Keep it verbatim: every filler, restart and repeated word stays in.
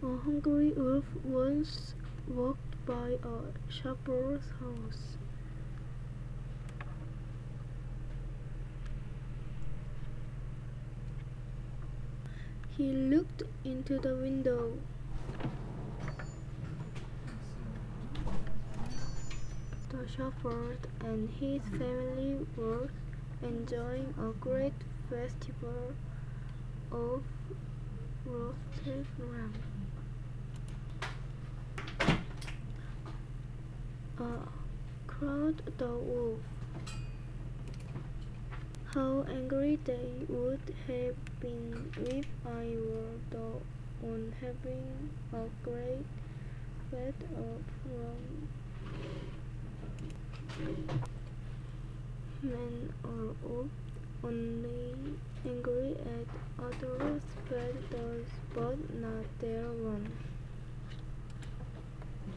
A hungry wolf once walked by a shepherd's house. He looked into the window. The shepherd and his family were enjoying a great festival of roasted lamb. Ah, cried the wolf. How angry they would have been if I were the one having a great fat of lamb. Men are often only angry at others' failures, but not their own.